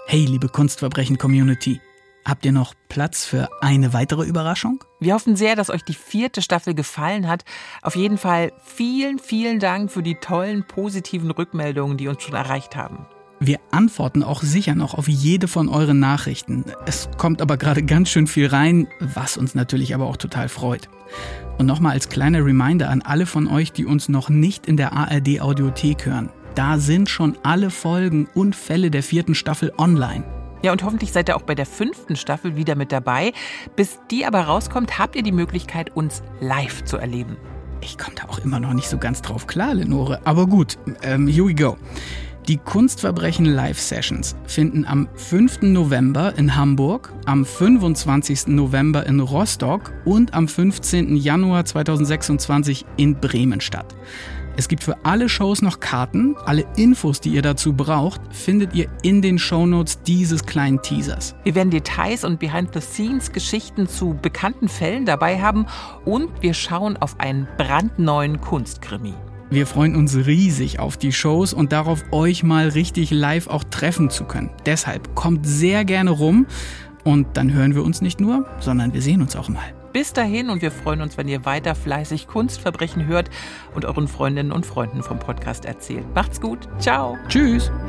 Hey, liebe Kunstverbrechen-Community, habt ihr noch Platz für eine weitere Überraschung? Wir hoffen sehr, dass euch die 4. Staffel gefallen hat. Auf jeden Fall vielen, vielen Dank für die tollen, positiven Rückmeldungen, die uns schon erreicht haben. Wir antworten auch sicher noch auf jede von euren Nachrichten. Es kommt aber gerade ganz schön viel rein, was uns natürlich aber auch total freut. Und nochmal als kleiner Reminder an alle von euch, die uns noch nicht in der ARD-Audiothek hören. Da sind schon alle Folgen und Fälle der 4. Staffel online. Ja, und hoffentlich seid ihr auch bei der 5. Staffel wieder mit dabei. Bis die aber rauskommt, habt ihr die Möglichkeit, uns live zu erleben. Ich komme da auch immer noch nicht so ganz drauf klar, Lenore. Aber gut, here we go. Die Kunstverbrechen Live-Sessions finden am 5. November in Hamburg, am 25. November in Rostock und am 15. Januar 2026 in Bremen statt. Es gibt für alle Shows noch Karten. Alle Infos, die ihr dazu braucht, findet ihr in den Shownotes dieses kleinen Teasers. Wir werden Details und Behind-the-Scenes-Geschichten zu bekannten Fällen dabei haben und wir schauen auf einen brandneuen Kunstkrimi. Wir freuen uns riesig auf die Shows und darauf, euch mal richtig live auch treffen zu können. Deshalb kommt sehr gerne rum und dann hören wir uns nicht nur, sondern wir sehen uns auch mal. Bis dahin und wir freuen uns, wenn ihr weiter fleißig Kunstverbrechen hört und euren Freundinnen und Freunden vom Podcast erzählt. Macht's gut. Ciao. Tschüss.